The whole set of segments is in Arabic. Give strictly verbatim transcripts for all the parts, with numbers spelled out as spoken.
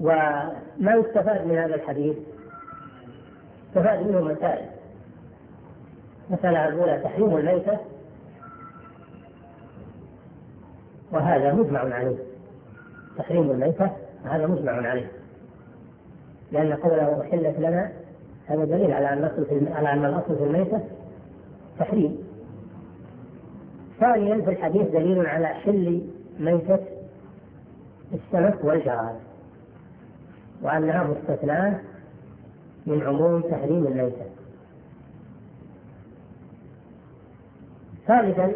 وما يستفاد من هذا الحديث؟ استفاد منه مسائل. المسألة الأولى تحريم الميتة، وهذا مجمع عليه. تحريم الميتة هذا مجمع عليه، لأن قوله أحلت لنا هذا دليل على أن الأصل في الميتة تحريم. ثانيا في الحديث دليل على حل ميتة السمك والجراد، وأنها مستثناة من عموم تحريم الميتة. ثالثا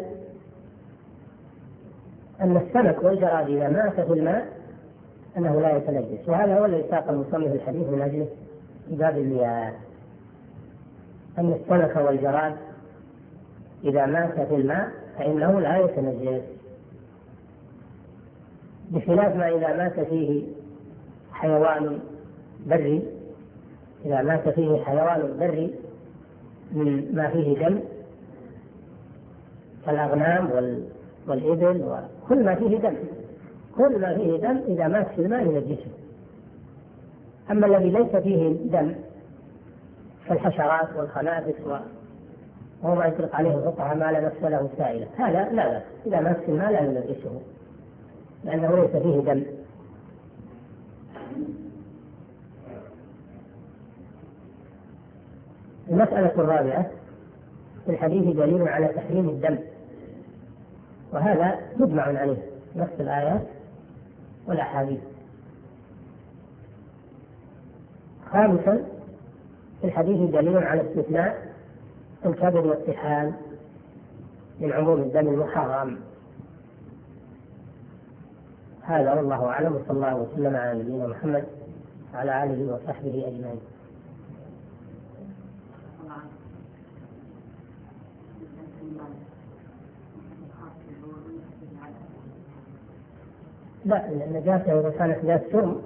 أن السمك والجراد إذا مات في الماء أنه لا يتنجس، وهذا هو الذي ساق المصنف الحديث من أجله في باب المياه، أن السمك والجراد إذا مات في الماء فإنه لا يتنجس، بخلاف ما إذا مات فيه حيوان بري. إذا مات فيه حيوان بري من ما فيه دم كالأغنام والإبل وكل ما فيه دم، كل ما فيه دم إذا مات في الماء ينجسه. أما الذي ليس فيه دم كالحشرات والخنافس وهو ما يطلق عليه الفقهاء ما لا نفس له سائلة، هذا لا بأس إذا مات في الماء لا ينجسه لأنه ليس فيه دم. المسألة الرابعة في الحديث دليل على تحريم الدم، وهذا مجمع عليه نفس الآيات والأحاديث. خامسا في الحديث دليل على استثناء الكبد والطحال من عموم الدم المحرم. هذا والله أعلم، وصلى الله وسلم على نبينا محمد وعلى آله وصحبه أجمعين. لا، النجاسة إذا كانت ذات سم